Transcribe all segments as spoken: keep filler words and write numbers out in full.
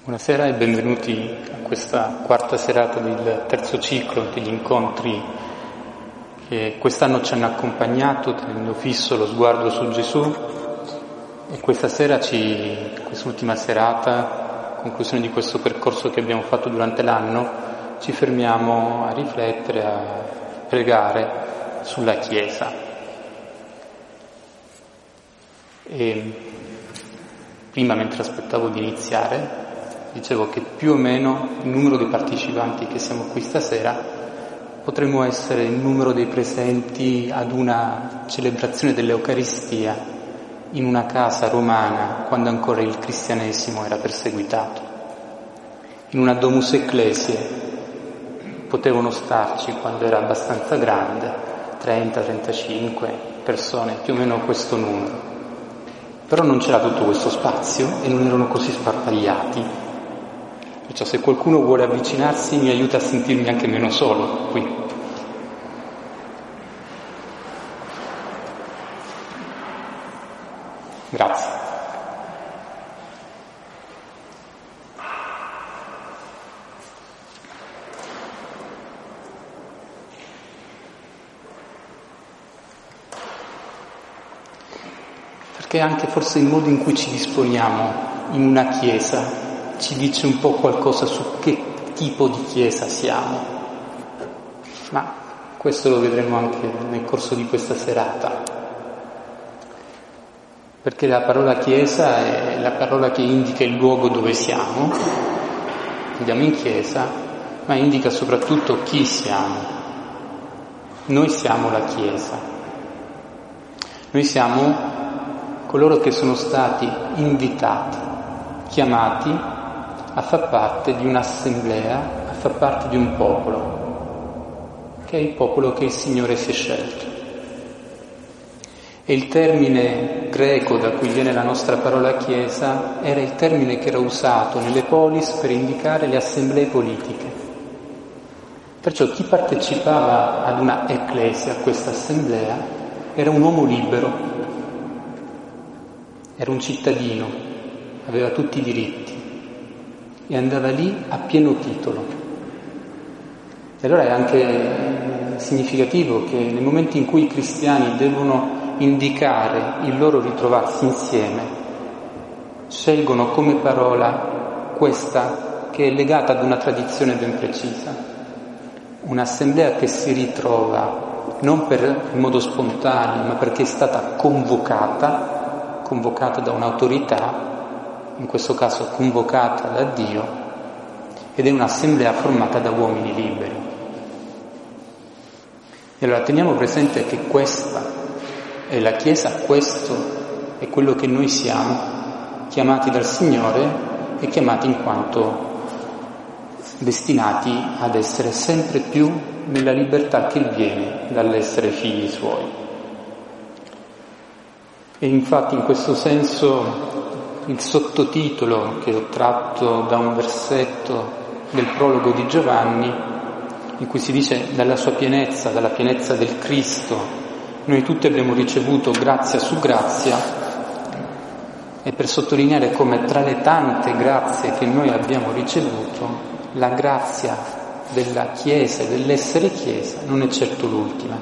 Buonasera e benvenuti a questa quarta serata del terzo ciclo degli incontri che quest'anno ci hanno accompagnato tenendo fisso lo sguardo su Gesù, e questa sera, ci, quest'ultima serata, conclusione di questo percorso che abbiamo fatto durante l'anno, ci fermiamo a riflettere, a pregare sulla Chiesa. E prima, mentre aspettavo di iniziare, dicevo che più o meno il numero dei partecipanti che siamo qui stasera potremmo essere il numero dei presenti ad una celebrazione dell'Eucaristia in una casa romana quando ancora il cristianesimo era perseguitato. In una domus ecclesiae potevano starci, quando era abbastanza grande, trenta trentacinque persone, più o meno questo numero. Però non c'era tutto questo spazio e non erano così sparpagliati. Perciò se qualcuno vuole avvicinarsi mi aiuta a sentirmi anche meno solo qui. Grazie. Perché anche forse il modo in cui ci disponiamo in una chiesa ci dice un po' qualcosa su che tipo di chiesa siamo. Ma questo lo vedremo anche nel corso di questa serata. Perché la parola chiesa è la parola che indica il luogo dove siamo, andiamo in chiesa, ma indica soprattutto chi siamo. Noi siamo la chiesa. Noi siamo coloro che sono stati invitati, chiamati a far parte di un'assemblea, a far parte di un popolo, che è il popolo che il Signore si è scelto. E il termine greco da cui viene la nostra parola chiesa era il termine che era usato nelle polis per indicare le assemblee politiche. Perciò chi partecipava ad una ecclesia, a questa assemblea, era un uomo libero, era un cittadino, aveva tutti i diritti e andava lì a pieno titolo. E allora è anche significativo che nel momento in cui i cristiani devono indicare il loro ritrovarsi insieme, scelgono come parola questa che è legata ad una tradizione ben precisa. Un'assemblea che si ritrova non per in modo spontaneo, ma perché è stata convocata, convocata da un'autorità, in questo caso convocata da Dio, ed è un'assemblea formata da uomini liberi. E allora teniamo presente che questa è la Chiesa, questo è quello che noi siamo, chiamati dal Signore e chiamati in quanto destinati ad essere sempre più nella libertà che viene dall'essere figli Suoi. E infatti in questo senso il sottotitolo che ho tratto da un versetto del prologo di Giovanni, in cui si dice: dalla sua pienezza, dalla pienezza del Cristo, noi tutti abbiamo ricevuto grazia su grazia, e per sottolineare come tra le tante grazie che noi abbiamo ricevuto, la grazia della Chiesa e dell'essere Chiesa non è certo l'ultima.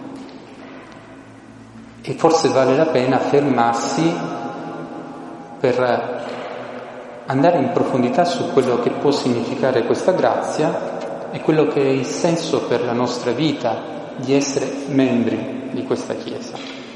E forse vale la pena fermarsi per andare in profondità su quello che può significare questa grazia e quello che è il senso per la nostra vita di essere membri di questa Chiesa.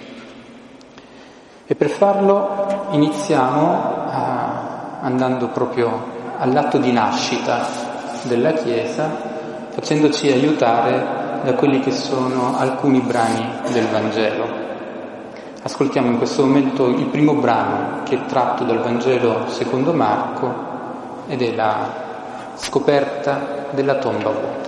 E per farlo iniziamo a, andando proprio all'atto di nascita della Chiesa, facendoci aiutare da quelli che sono alcuni brani del Vangelo. Ascoltiamo in questo momento il primo brano, che è tratto dal Vangelo secondo Marco, ed è la scoperta della tomba vuota.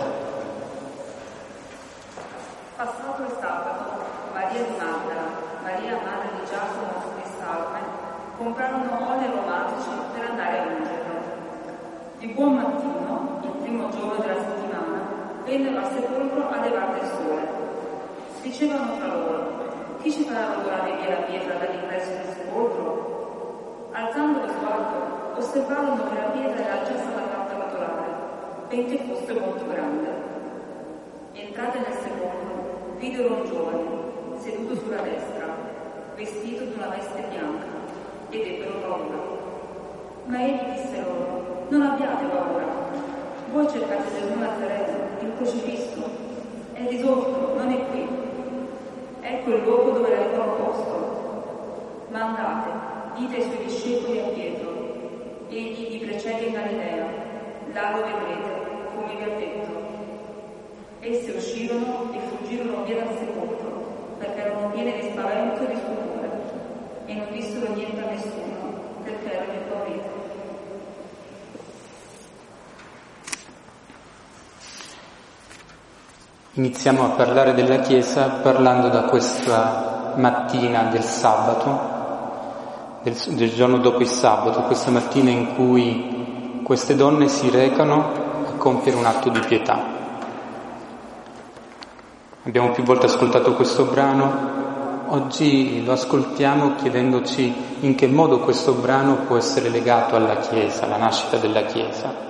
Passato il sabato, Maria di Magdala, Maria madre di Giacomo e Salme comprarono oli aromatici per andare a ungerlo. Di buon mattino, il primo giorno della settimana, vennero al sepolcro a levare il sole. Dicevano tra loro: chi ci farà rollare via la pietra dall'ingresso del sepolcro? Alzando lo sguardo, osservarono che la pietra era già stata fatta rotolare, benché fosse molto grande. Entrate nel sepolcro, videro un giovane, seduto sulla destra, vestito di una veste bianca, ed ebbero paura. Ma egli disse loro: non abbiate paura, voi cercate Gesù Nazareno, il crocifisso, è risorto, non è qui. Ecco il luogo dove l'avevano posto. Ma andate, dite ai suoi discepoli a Pietro: egli vi precede in Galilea, là lo vedrete, come vi ha detto. Esse uscirono e fuggirono via dal sepolcro, perché erano piene di spavento e di stupore, e non dissero niente a nessuno, perché erano impauriti. Iniziamo a parlare della Chiesa parlando da questa mattina del sabato, del, del giorno dopo il sabato, questa mattina in cui queste donne si recano a compiere un atto di pietà. Abbiamo più volte ascoltato questo brano, oggi lo ascoltiamo chiedendoci in che modo questo brano può essere legato alla Chiesa, alla nascita della Chiesa.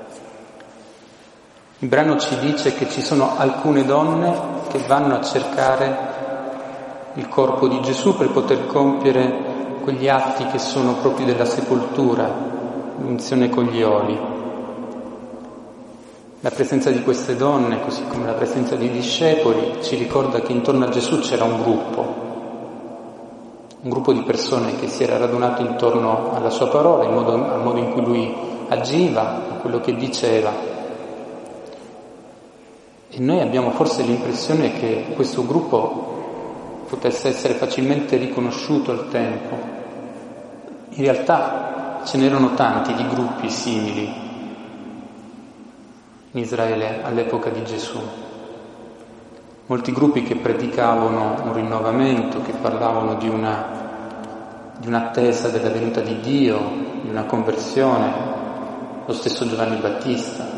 Il brano ci dice che ci sono alcune donne che vanno a cercare il corpo di Gesù per poter compiere quegli atti che sono propri della sepoltura, l'unzione con gli oli. La presenza di queste donne, così come la presenza dei discepoli, ci ricorda che intorno a Gesù c'era un gruppo, un gruppo di persone che si era radunato intorno alla sua parola, in modo, al modo in cui lui agiva, a quello che diceva. E noi abbiamo forse l'impressione che questo gruppo potesse essere facilmente riconosciuto al tempo. In realtà ce n'erano tanti di gruppi simili in Israele all'epoca di Gesù. Molti gruppi che predicavano un rinnovamento, che parlavano di una, di un'attesa della venuta di Dio, di una conversione, lo stesso Giovanni Battista.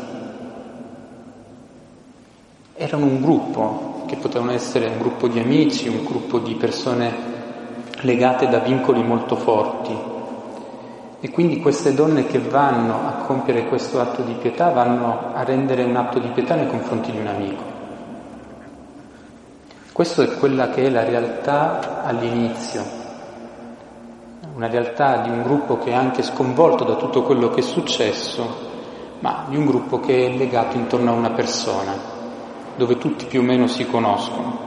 Erano un gruppo, che potevano essere un gruppo di amici, un gruppo di persone legate da vincoli molto forti. E quindi queste donne che vanno a compiere questo atto di pietà vanno a rendere un atto di pietà nei confronti di un amico. Questa è quella che è la realtà all'inizio, una realtà di un gruppo che è anche sconvolto da tutto quello che è successo, ma di un gruppo che è legato intorno a una persona, dove tutti più o meno si conoscono.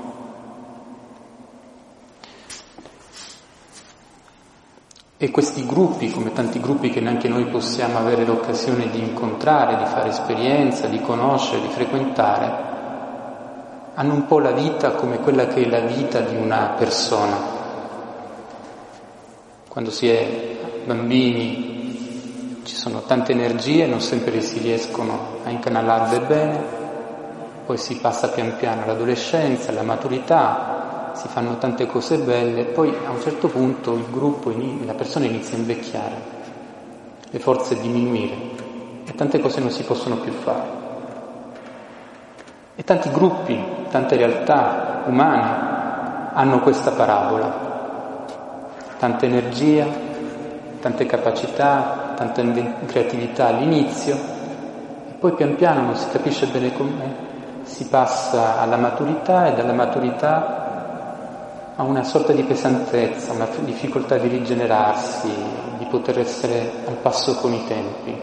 E questi gruppi, come tanti gruppi che neanche noi possiamo avere l'occasione di incontrare, di fare esperienza, di conoscere, di frequentare, hanno un po' la vita come quella che è la vita di una persona. Quando si è bambini ci sono tante energie, non sempre si riescono a incanalarle bene. Poi si passa pian piano all'adolescenza, alla maturità, si fanno tante cose belle, poi a un certo punto il gruppo, la persona inizia a invecchiare, le forze diminuire e tante cose non si possono più fare. E tanti gruppi, tante realtà umane hanno questa parabola, tanta energia, tante capacità, tanta creatività all'inizio e poi pian piano non si capisce bene com'è. Si passa alla maturità e dalla maturità a una sorta di pesantezza, una difficoltà di rigenerarsi, di poter essere al passo con i tempi.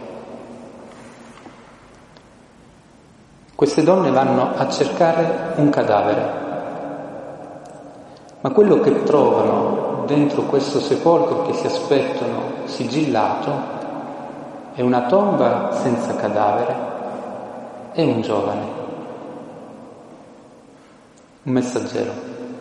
Queste donne vanno a cercare un cadavere, ma quello che trovano dentro questo sepolcro che si aspettano sigillato è una tomba senza cadavere e un giovane. Un messaggero.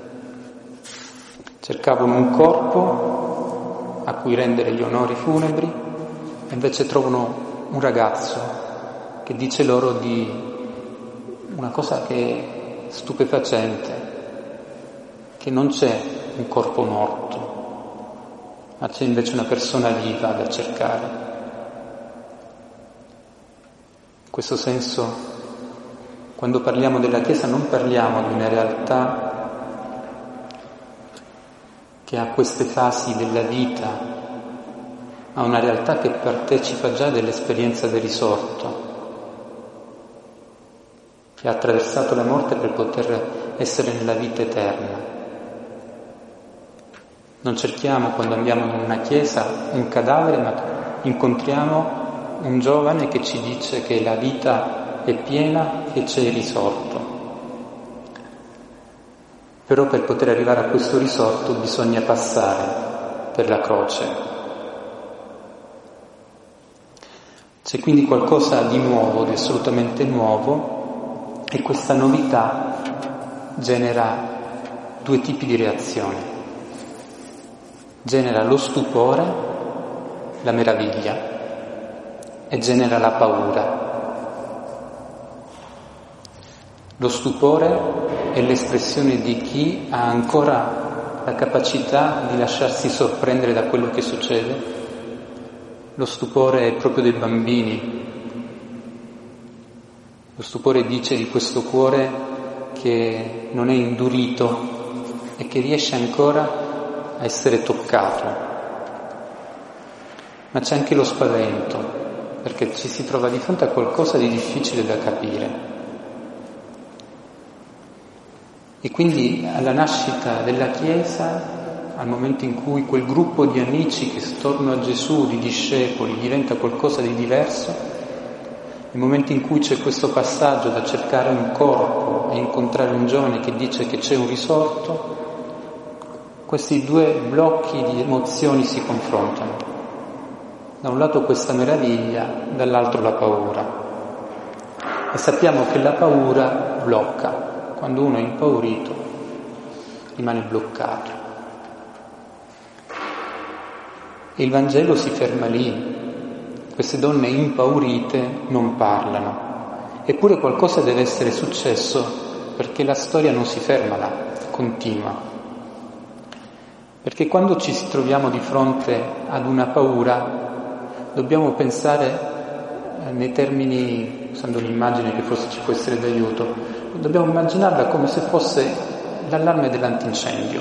Cercavano un corpo a cui rendere gli onori funebri e invece trovano un ragazzo che dice loro di una cosa che è stupefacente, che non c'è un corpo morto, ma c'è invece una persona viva da cercare. In questo senso, quando parliamo della Chiesa non parliamo di una realtà che ha queste fasi della vita, a una realtà che partecipa già dell'esperienza del risorto, che ha attraversato la morte per poter essere nella vita eterna. Non cerchiamo, quando andiamo in una chiesa, un cadavere, ma incontriamo un giovane che ci dice che la vita è piena e c'è il risorto. Però per poter arrivare a questo risorto bisogna passare per la croce. C'è quindi qualcosa di nuovo, di assolutamente nuovo, e questa novità genera due tipi di reazioni. Genera lo stupore, la meraviglia, e genera la paura. Lo stupore è l'espressione di chi ha ancora la capacità di lasciarsi sorprendere da quello che succede. Lo stupore è proprio dei bambini. Lo stupore dice di questo cuore che non è indurito e che riesce ancora a essere toccato. Ma c'è anche lo spavento, perché ci si trova di fronte a qualcosa di difficile da capire. E quindi alla nascita della Chiesa, al momento in cui quel gruppo di amici che attorno a Gesù, di discepoli, diventa qualcosa di diverso, nel momento in cui c'è questo passaggio da cercare un corpo e incontrare un giovane che dice che c'è un risorto, questi due blocchi di emozioni si confrontano. Da un lato questa meraviglia, dall'altro la paura. E sappiamo che la paura blocca. Quando uno è impaurito, rimane bloccato. E il Vangelo si ferma lì. Queste donne impaurite non parlano. Eppure qualcosa deve essere successo, perché la storia non si ferma là, continua. Perché quando ci troviamo di fronte ad una paura, dobbiamo pensare nei termini, usando un'immagine che forse ci può essere d'aiuto, dobbiamo immaginarla come se fosse l'allarme dell'antincendio.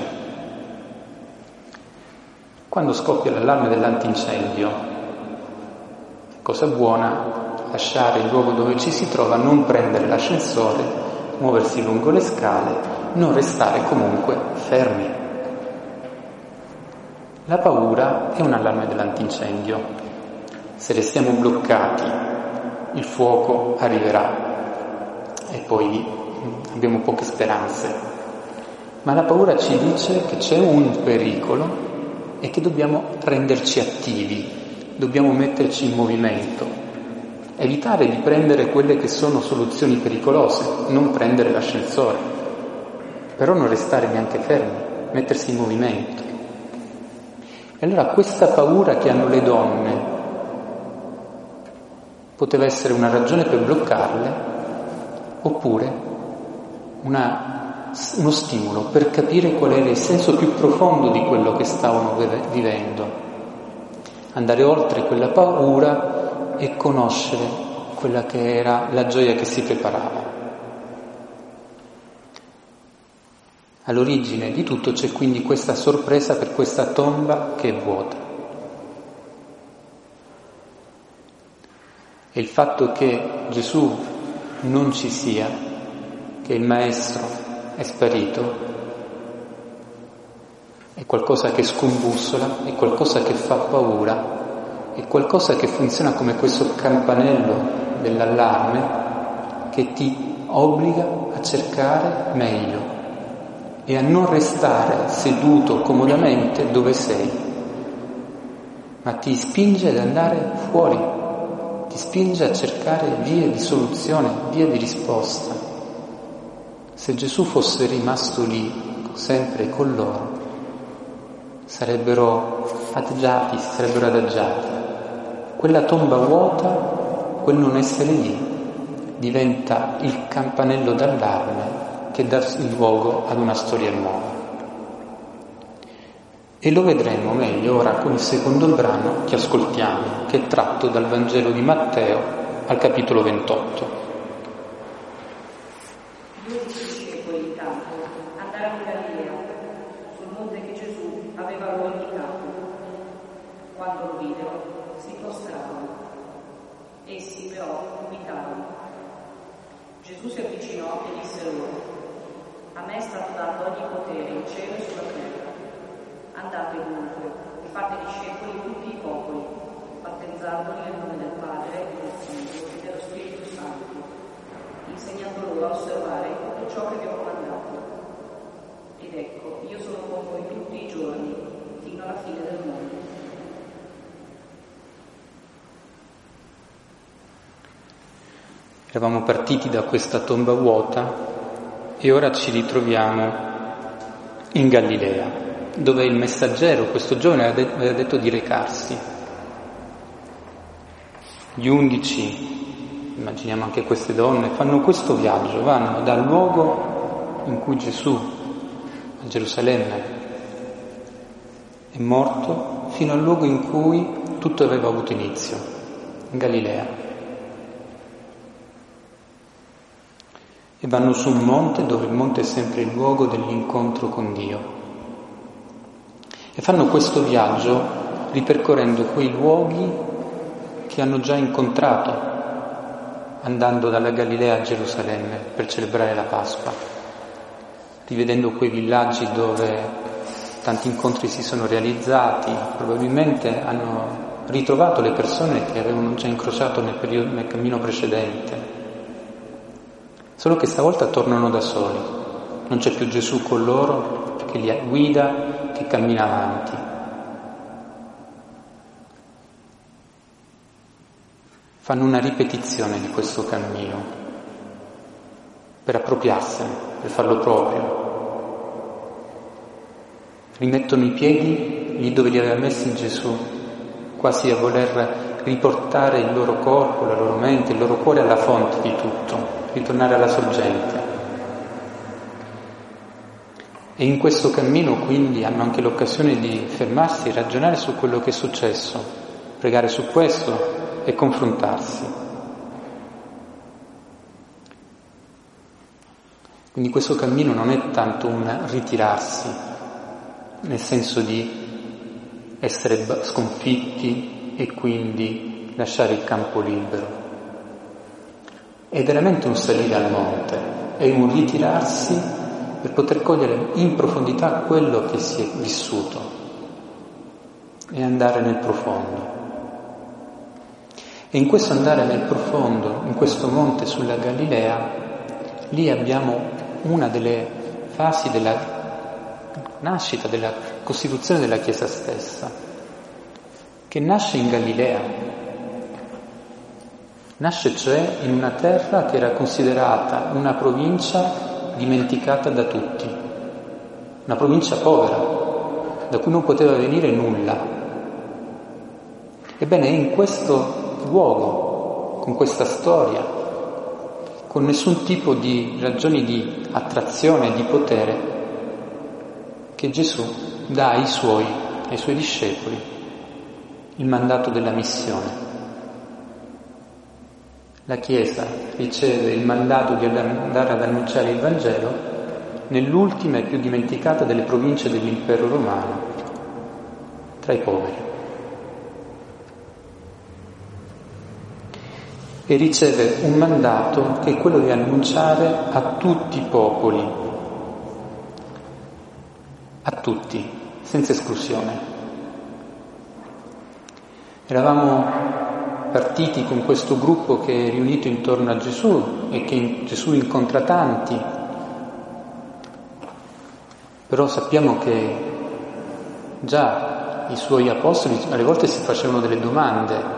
Quando scoppia l'allarme dell'antincendio, cosa buona lasciare il luogo dove ci si trova, non prendere l'ascensore, muoversi lungo le scale, non restare comunque fermi. La paura è un allarme dell'antincendio. Se restiamo bloccati, il fuoco arriverà e poi abbiamo poche speranze. Ma la paura ci dice che c'è un pericolo e che dobbiamo renderci attivi, dobbiamo metterci in movimento, evitare di prendere quelle che sono soluzioni pericolose, non prendere l'ascensore, però non restare neanche fermi, mettersi in movimento. E allora questa paura che hanno le donne poteva essere una ragione per bloccarle, oppure una, uno stimolo per capire qual era il senso più profondo di quello che stavano vivendo, andare oltre quella paura e conoscere quella che era la gioia che si preparava. All'origine di tutto c'è quindi questa sorpresa per questa tomba che è vuota. E il fatto che Gesù non ci sia, che il Maestro è sparito, è qualcosa che scombussola, è qualcosa che fa paura, è qualcosa che funziona come questo campanello dell'allarme che ti obbliga a cercare meglio e a non restare seduto comodamente dove sei, ma ti spinge ad andare fuori, ti spinge a cercare vie di soluzione, vie di risposta. Se Gesù fosse rimasto lì, sempre con loro, sarebbero adagiati, si sarebbero adagiati. Quella tomba vuota, quel non essere lì, diventa il campanello d'allarme che dà il luogo ad una storia nuova. E lo vedremo meglio ora con il secondo brano che ascoltiamo, che è tratto dal Vangelo di Matteo al capitolo ventotto. Due discepoli intanto andarono in Galilea, sul monte che Gesù aveva loro indicato. Quando lo videro, si prostrarono. Essi però dubitarono. Gesù si avvicinò e disse loro: a me è stato dato ogni potere in cielo e sulla terra. Andate dunque e fate discepoli tutti i popoli, battezzandoli nel nome del Padre, del Figlio e dello Spirito Santo, insegnando loro a osservare tutto ciò che vi ho comandato. Ed ecco, io sono con voi tutti i giorni, fino alla fine del mondo. Eravamo partiti da questa tomba vuota e ora ci ritroviamo in Galilea, dove il messaggero, questo giovane, aveva detto di recarsi. Gli undici, immaginiamo anche queste donne, fanno questo viaggio, vanno dal luogo in cui Gesù, a Gerusalemme, è morto, fino al luogo in cui tutto aveva avuto inizio, in Galilea. E vanno su un monte dove il monte è sempre il luogo dell'incontro con Dio. E fanno questo viaggio ripercorrendo quei luoghi che hanno già incontrato, andando dalla Galilea a Gerusalemme per celebrare la Pasqua, rivedendo quei villaggi dove tanti incontri si sono realizzati, probabilmente hanno ritrovato le persone che avevano già incrociato nel, periodo, nel cammino precedente. Solo che stavolta tornano da soli, non c'è più Gesù con loro che li guida, che cammina avanti. Fanno una ripetizione di questo cammino per appropriarsene, per farlo proprio. Rimettono i piedi lì dove li aveva messi Gesù, quasi a voler riportare il loro corpo, la loro mente, il loro cuore alla fonte di tutto, ritornare alla sorgente. E in questo cammino quindi hanno anche l'occasione di fermarsi e ragionare su quello che è successo, pregare su questo e confrontarsi. Quindi questo cammino non è tanto un ritirarsi, nel senso di essere sconfitti e quindi lasciare il campo libero. È veramente un salire al monte, è un ritirarsi per poter cogliere in profondità quello che si è vissuto e andare nel profondo. E in questo andare nel profondo, in questo monte sulla Galilea, lì abbiamo una delle fasi della nascita, della costituzione della Chiesa stessa, che nasce in Galilea. Nasce cioè in una terra che era considerata una provincia dimenticata da tutti, una provincia povera, da cui non poteva venire nulla. Ebbene, è in questo luogo, con questa storia, con nessun tipo di ragioni di attrazione e di potere, che Gesù dà ai suoi, ai suoi discepoli, il mandato della missione. La Chiesa riceve il mandato di andare ad annunciare il Vangelo nell'ultima e più dimenticata delle province dell'impero romano, tra i poveri. E riceve un mandato che è quello di annunciare a tutti i popoli, a tutti, senza esclusione. Eravamo partiti con questo gruppo che è riunito intorno a Gesù e che Gesù incontra tanti, però sappiamo che già i suoi apostoli alle volte si facevano delle domande eh,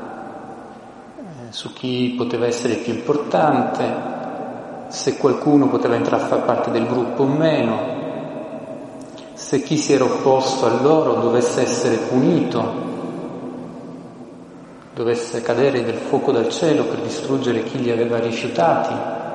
su chi poteva essere più importante, se qualcuno poteva entrare a far parte del gruppo o meno, se chi si era opposto a loro dovesse essere punito, dovesse cadere del fuoco dal cielo per distruggere chi li aveva rifiutati.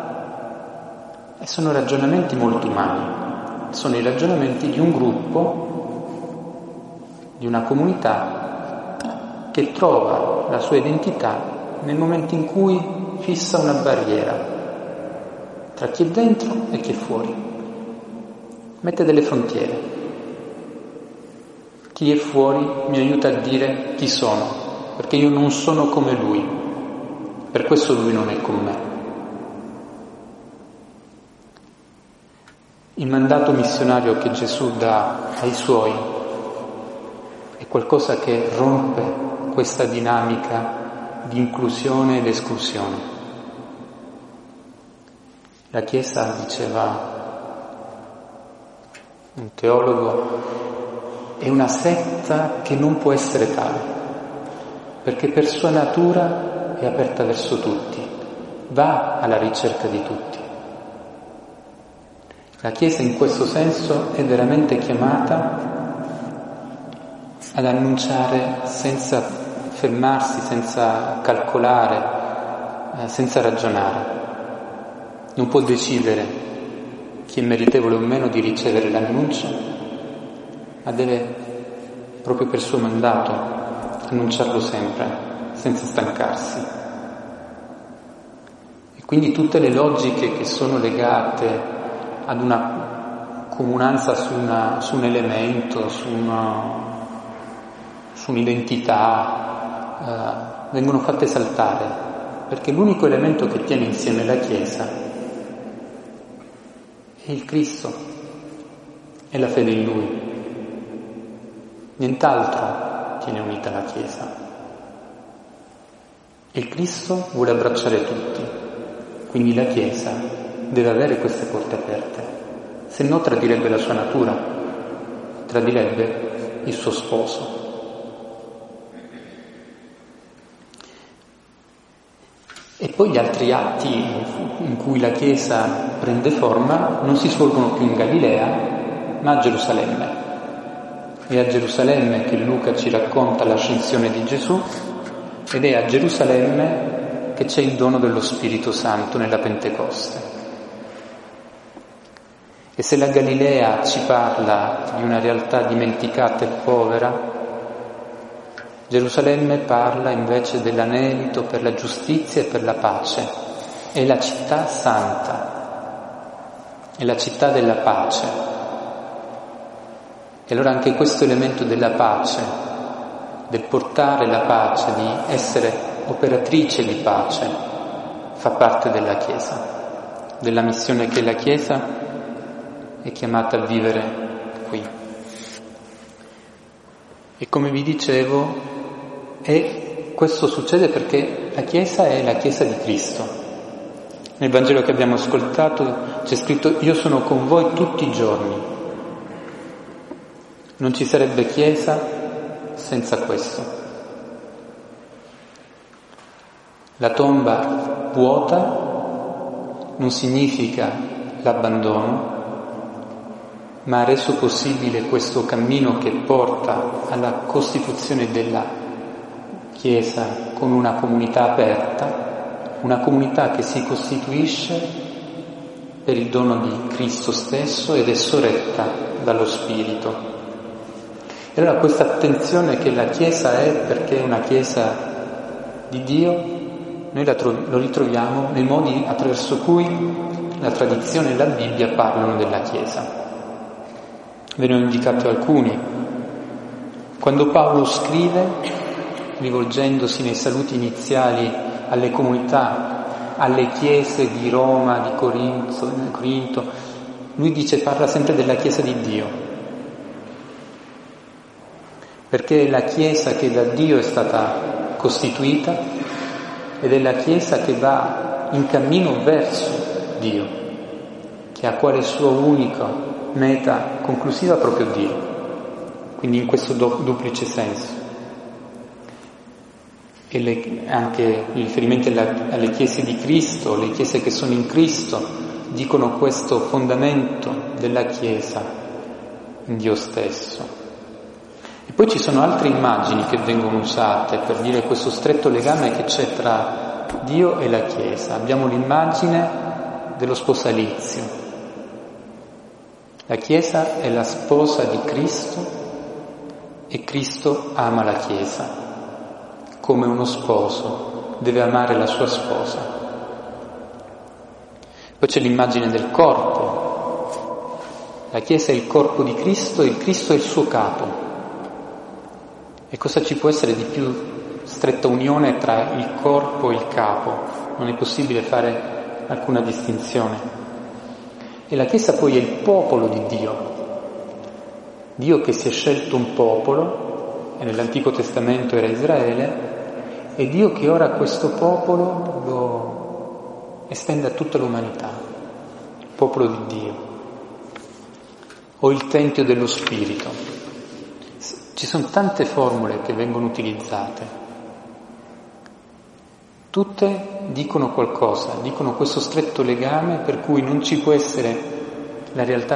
E sono ragionamenti molto umani, sono i ragionamenti di un gruppo, di una comunità che trova la sua identità nel momento in cui fissa una barriera tra chi è dentro e chi è fuori, mette delle frontiere. Chi è fuori mi aiuta a dire chi sono, perché io non sono come lui, per questo lui non è con me. Il mandato missionario che Gesù dà ai suoi è qualcosa che rompe questa dinamica di inclusione ed esclusione. La Chiesa, diceva un teologo, è una setta che non può essere tale, perché per sua natura è aperta verso tutti, va alla ricerca di tutti. La Chiesa in questo senso è veramente chiamata ad annunciare senza fermarsi, senza calcolare, eh, senza ragionare. Non può decidere chi è meritevole o meno di ricevere l'annuncio, ma deve, proprio per suo mandato, annunciarlo sempre, senza stancarsi. E quindi tutte le logiche che sono legate ad una comunanza su, una, su un elemento, su, una, su un'identità, eh, vengono fatte saltare, perché l'unico elemento che tiene insieme la Chiesa è il Cristo, è la fede in Lui. Nient'altro tiene unita la Chiesa. E il Cristo vuole abbracciare tutti, quindi la Chiesa deve avere queste porte aperte, se no tradirebbe la sua natura, tradirebbe il suo sposo. E poi gli altri atti in cui la Chiesa prende forma non si svolgono più in Galilea, ma a Gerusalemme. È a Gerusalemme che Luca ci racconta l'ascensione di Gesù, ed è a Gerusalemme che c'è il dono dello Spirito Santo nella Pentecoste. E se la Galilea ci parla di una realtà dimenticata e povera, Gerusalemme parla invece dell'anelito per la giustizia e per la pace. È la città santa, è la città della pace. E allora anche questo elemento della pace, del portare la pace, di essere operatrice di pace, fa parte della Chiesa, della missione che la Chiesa è chiamata a vivere qui. E come vi dicevo, e questo succede perché la Chiesa è la Chiesa di Cristo. Nel Vangelo che abbiamo ascoltato c'è scritto: io sono con voi tutti i giorni. Non ci sarebbe Chiesa senza questo. La tomba vuota non significa l'abbandono, ma ha reso possibile questo cammino che porta alla costituzione della Chiesa con una comunità aperta, una comunità che si costituisce per il dono di Cristo stesso ed è sorretta dallo Spirito. E allora questa attenzione che la Chiesa è, perché è una Chiesa di Dio, noi la tro- lo ritroviamo nei modi attraverso cui la tradizione e la Bibbia parlano della Chiesa. Ve ne ho indicati alcuni. Quando Paolo scrive, rivolgendosi nei saluti iniziali alle comunità, alle chiese di Roma, di Corinto, Corinto, lui dice, parla sempre della Chiesa di Dio, perché è la Chiesa che da Dio è stata costituita ed è la Chiesa che va in cammino verso Dio, che ha quale suo unico meta conclusiva proprio Dio, quindi in questo do, duplice senso. E le, anche i riferimenti alla, alle chiese di Cristo, le chiese che sono in Cristo, dicono questo fondamento della Chiesa in Dio stesso. E poi ci sono altre immagini che vengono usate per dire questo stretto legame che c'è tra Dio e la Chiesa. Abbiamo l'immagine dello sposalizio. La Chiesa è la sposa di Cristo e Cristo ama la Chiesa, come uno sposo deve amare la sua sposa. Poi c'è l'immagine del corpo. La Chiesa è il corpo di Cristo e il Cristo è il suo capo. E cosa ci può essere di più stretta unione tra il corpo e il capo? Non è possibile fare alcuna distinzione. E la Chiesa poi è il popolo di Dio. Dio che si è scelto un popolo, e nell'Antico Testamento era Israele, e Dio che ora questo popolo lo estende a tutta l'umanità, il popolo di Dio, o il Tempio dello Spirito. Ci sono tante formule che vengono utilizzate, tutte dicono qualcosa, dicono questo stretto legame per cui non ci può essere la realtà